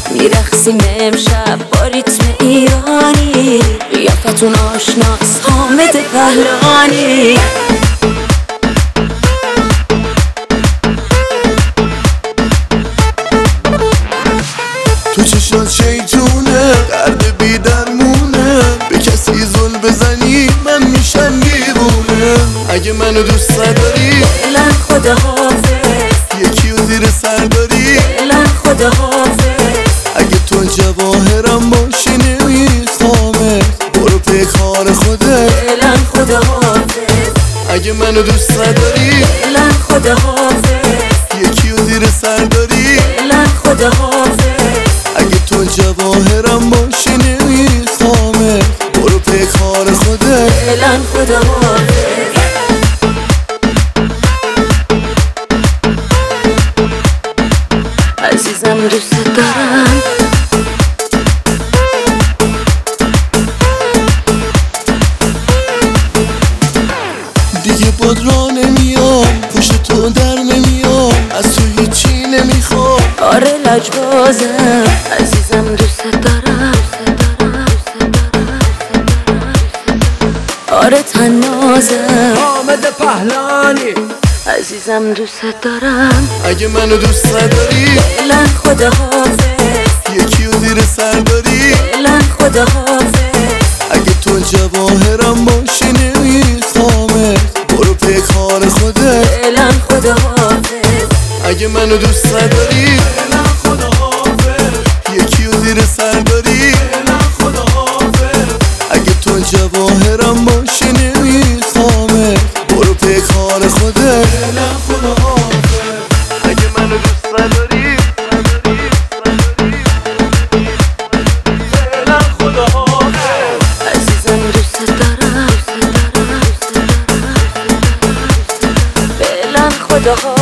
میرقصیم امشب با ریتم ایرانی، قیافتون آشناس حامد پهلوانی. تو چشات شیطونه درد بی درمونه، به کسی زل بزنی من میشم دیوونه. اگه منو دوست داری فعلا خداحافظ، یکی و زیر سر داری فعلا خداحافظ. اگه تو جواهرم باشی نمیخوامت، برو پی کار خودت فعلا خداحافظ، اگه منو دوست داری فعلا خداحافظ، یکی و زیر سر داری فعلا خداحافظ. اگه تو جواهرم باشی نمیخوامت، برو پی کار خودت فعلا خداحافظ. عزیزم دوست دارم، دیگه باد را نمیام، پشت تو در نمیام، از تو هیچی نمیخوام. آره لجبازم، عزیزم دوست دارم، آره تنازم، حامد پهلوانی. عزیزم دوست دارم. اگه منو دوست داری فعلا خداحافظ، یکی و زیر سر داری فعلا خداحافظ، اگه تو جواهرم باشی نمیخوامت، برو پی کار خودت فعلا خداحافظ. اگه منو دوست داری فعلا خداحافظ، یکی و زیر سر داری فعلا خداحافظ. اگه تو جواهرم باشی نمیخوامت، برو پی کار خودت فعلا خداحافظ، اگه منو دوست داری فعلا خداحافظ. عزیزم دوست دارم، فعلا خداحافظ.